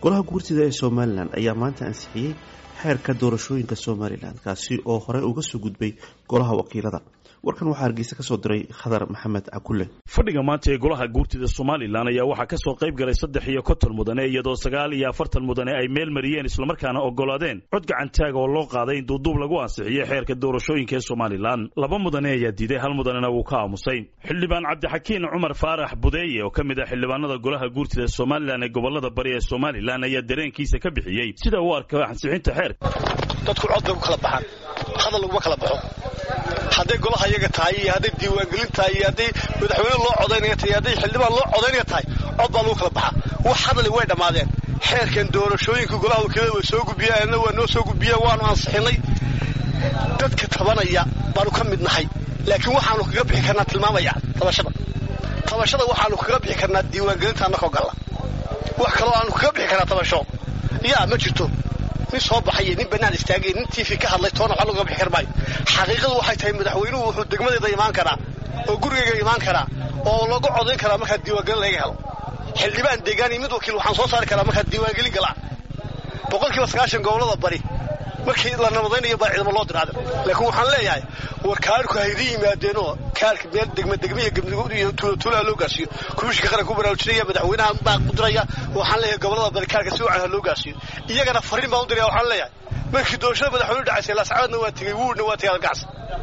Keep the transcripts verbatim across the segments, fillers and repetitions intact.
golaha guurtida ee Somaliland ayaa maanta ansixiyay xeerka doorashooyinka Somaliland kaasi oo hore uga soo gudbay golaha wakiilada. warkan waxaa Hargeysa ka soo diray Khadar Maxamed Cakulle. fadhiga maanta ee golaha guurtida Somaliland ayaa waxaa ka soo qayb galay saddex iyo konton mudane iyadoo sagaal iyo afartan mudane ay meel mariyeen isla markaana ogolaadeen cod gacan taag oo loo qaaday in duuduub lagu ansixiyay xeerka doorashooyinka ee Somaliland. laba mudane ayaa diiday, hal mudanena wuu ka aamusay. xildhibaan Cabdixakiin Cumar Faarax Budeeye oo kamid ah xildhibaanada golaha guurtida ee Somaliland ee gobolada bari ee Somaliland ayaa dareenkiisa ka bixiyay sida uu arko ansixinta xeerka. dadku cod bay kala baxaan, hadal lagu kala baxo. haday golaha iyaga tahay haday diiwaan gelin tahay haday madaxweyne loo codeynayo tahay haday xildhibaan loo codeynayo tahay cod baa lagu kala baxaa. wax hadal way dhamaadeen. xeerkan doorashooyinka golaha wakiilada way soo gudbiyeen, waa noo soo gudbiyeen, waanu ansixinay. dadka tabanaya baanu ka mid nahay, laakiin waxaanu kaga bixi karnaa tilmaamaya tabashada tabashada waxaanu kaga bixi karnaa diiwaan gelinta annagoo gala. wax kale oo aanu kaga bixi karnaa tabasho yaa ma jirto. nin soo baxay nin banaan istaagay nin T V ka hadlay toona waxa lagu bixi karmay. xaqiiqadu waxay tahay madaxweynuhu wuxuu degmadeeda imaan karaa oo gurigeega imaan karaa oo lagu codeyn karaa marka diiwaan gelin laga helo. xildhibaan deegaani mid wakiil waxaan soo saari karaa marka diiwaan gelin gala. boqolkiiba sagaashan gobolada bari markii la nabadaynayo baa ciidamo loo diray. laakiin waxaan leeyahay war kaarku hayri yimaadeen oo kaarka meel degma degmiye gabdhigood iyo tuulo tuulo loo gaarsiyo. kumiishka qaranku baraarujinaya madaxweynaha baa ku diraya. waxaan leeyahay gobolada bari kaarka si wacan loo gaarsiyo. iyagana fariin baa u diray. waxaan leeyahay markii doorashada madaxweynuhu dhacaysay la saacadna waa tagay wuuna waa tagay gacs.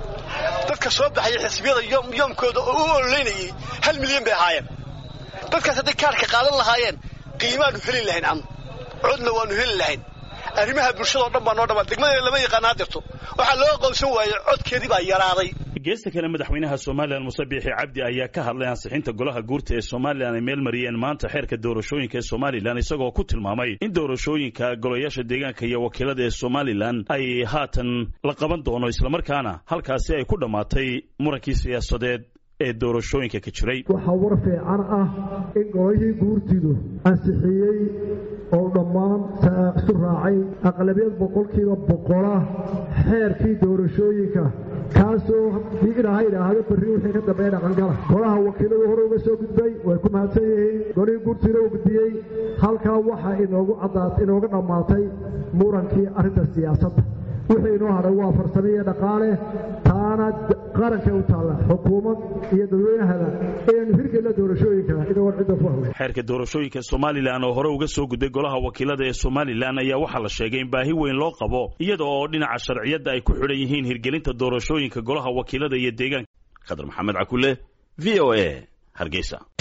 dadka soo baxay xisbiyada yom yomkooda oo u oleynayay hal milyan bay ahaayeen. dadkaas hadday kaarka qaadan lahaayeen qiimaanu helin lahayn am codna waanu helin lahayn. arrimaha bulshada oo dhan baa noo dhamaan degmada lama yaqaan hadirto. waxa loo qoonsan waayay codkeedii baa yaraaday. geesta kale madaxweynaha Somaliland Muuse Biixi Cabdi ayaa ka hadlay ansixinta golaha guurtida ee Somaliland ay meel mariyeen maanta xeerka doorashooyinka ee Somaliland isagoo ku tilmaamay in doorashooyinka golayaasha deegaanka iyo wakiilada ee Somaliland ay haatan la qaban doono isla markaana halkaasi ay ku dhamaatay murankii siyaasadeed ee doorashooyinka ka jiray. waxa war fiican ah in golihii guurtidu ansixiyay oo dhammaan isu raacay aqlabiyad boqolkiiba boqol ah xeerkii doorashooyinka kaasoo ilaahay idhaahdo berri wixii ka dambeeya dhaqangala. golaha wakiiladu hore uga soo gudbay way ku mahadsan yihiin. golihii guurtiina uu gudbiyey halkaa waxaa inoogu caddaatay inooga dhammaatay murankii arrinta siyaasadda. wixii inoo haray waa farsamo iyo dhaqaale, taana qaranka u taalla xukuumad iyo dadweynahada inaynu hirgelina doorashooyinka inagoo cidda ku haway. xeerka doorashooyinka Somaliland oo hore uga soo gudbay golaha wakiilada ee Somaliland ayaa waxaa la sheegay in baahi weyn loo qabo iyada oo dhinaca sharciyada ay ku xidhan yihiin hirgelinta doorashooyinka golaha wakiilada iyo deegaanka. Khadar Maxamed Cakulle, V O A, Hargeysa.